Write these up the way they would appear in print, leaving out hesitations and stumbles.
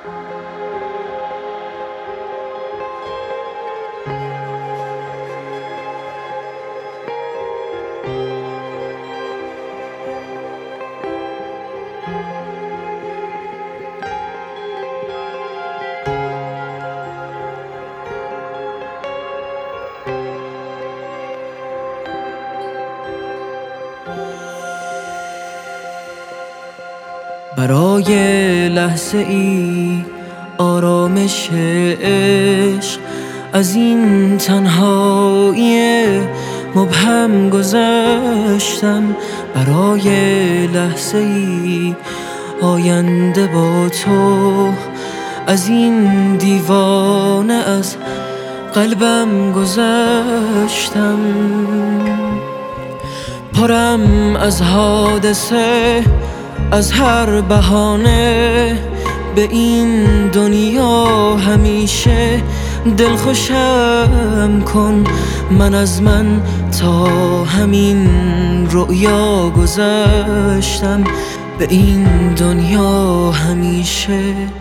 برای لحظه ای آرامش عشق از این تنهایی مبهم گذشتم. برای لحظه ای آینده با تو از این دیوانه از قلبم گذشتم. پرم از حادثه، از هر بهانه، به این دنیا همیشه دلخوشم کن. من از من تا همین رؤیا گذشتم، به این دنیا همیشه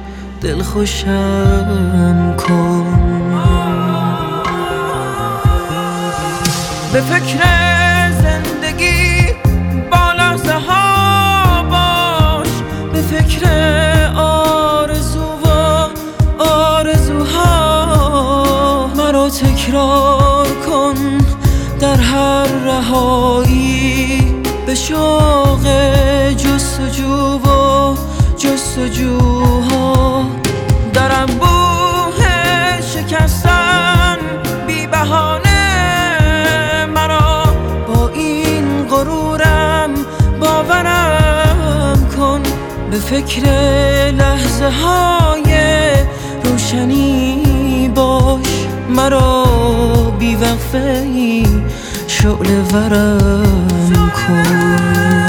دلخوشم کن. به فکر زندگی با لحظه ها باش، به فکر آرزوها مرا تکرار کن در هر رهایی. به شوق جستجوها در انبوه شکستن بی بهانه مرا با این غرورم باورم کن. به فکر لحظه های روشنی باش، مرا بی وقفه ای شعله ورم کن.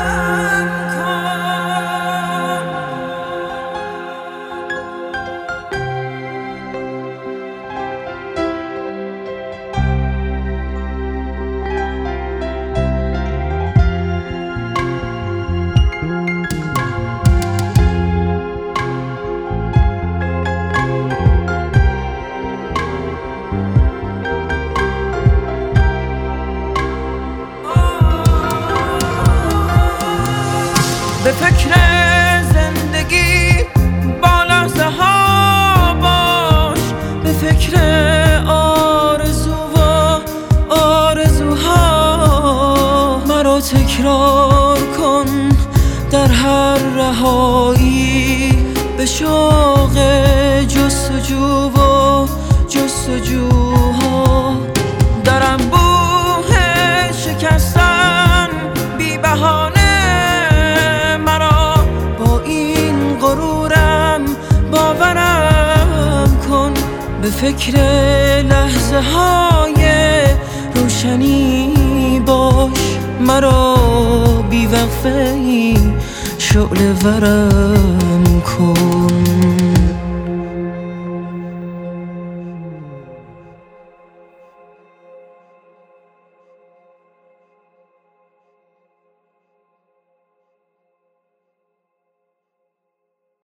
به فکر زندگی با لحظه ها باش، به فکر آرزوها مرا تکرار کن در هر رهایی. به شوق جستجوها در انبوه شکستن بی بهانه باورم کن. به فکر لحظه های روشنی باش، مرا بی وقفه ای شعله ورم کن.